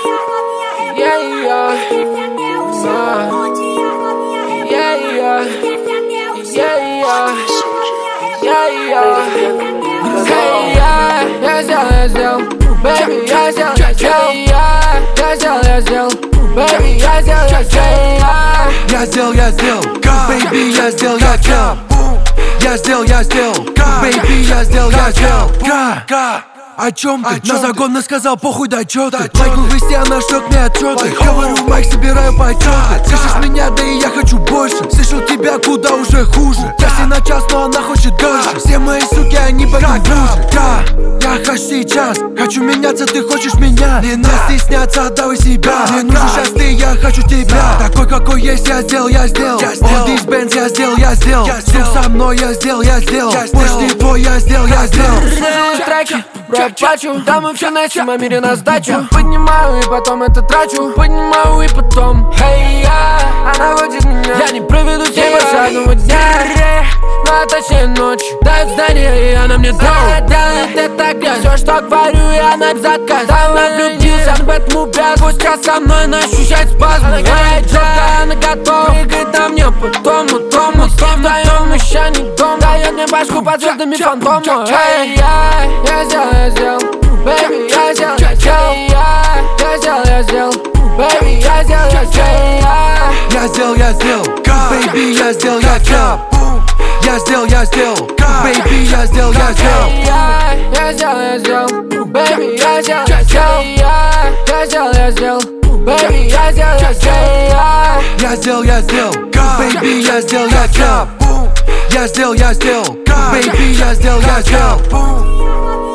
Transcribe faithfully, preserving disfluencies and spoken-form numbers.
Yeah, yeah. Nah. Yeah, yeah. Yeah, yeah. Yeah, yeah. Hey, yeah. Я сделал, я сделал. Baby, я сделал, я сделал. Я сделал, я сделал. Baby, я сделал, я сделал. Я сделал, я сделал. Baby, я сделал, я сделал. Я сделал, я сделал. Baby, я сделал, я сделал. О чем ты? На загон сказал, похуй, да чё ты? Лайкнул вести, она шлет мне отчеты. Говорю в майк, собираю почеты. Слышишь меня, да и я хочу больше. Слышал тебя, куда уже хуже. Я с ней на час, но она хочет дольше. Все мои суки, они пойдут ближе. Я хочу сейчас, хочу меняться, ты хочешь меня. Не надо стесняться, отдавай себя. Мне нужен сейчас ты, я хочу тебя. Такой, какой есть, я сделал, я сделал. All these bands я сделал, я сделал. Все со мной я сделал, я сделал. Больше не твой, я сделал, я сделал. Треки, бро, плачу. Да мы в финессе, а мире на сдачу. Поднимаю и потом это трачу. Поднимаю и потом, hey, yeah. Она водит меня. Я не проведу тебя больше одного дня. Ну а точнее ночь. Дает здание, и она мне дает. Делает это грязь. Все, что говорю, я на без отказа. Она влюбился в этом убят. Пусть час со мной, она ощущает спазм. Эй, джока, она готова. Прыгает на мне потом, потом, потом. Вдвоем еще не дом. Дает мне башку под звездами фантома. Эй, я сделал, я сделал. Baby, я сделал, я сделал. Я сделал, я сделал. Baby, я сделал, я сделал. Я сделал, я сделал. Baby, я сделал, я сделал. Я сделал, я сделал. Baby, я сделал, я сделал. Я сделал, я сделал. Baby, я сделал, я сделал. Я сделал, я сделал. Baby, я сделал, я сделал. Я сделал, я сделал. Baby, я сделал, я сделал. Я сделал, я сделал. Baby, я сделал, я сделал.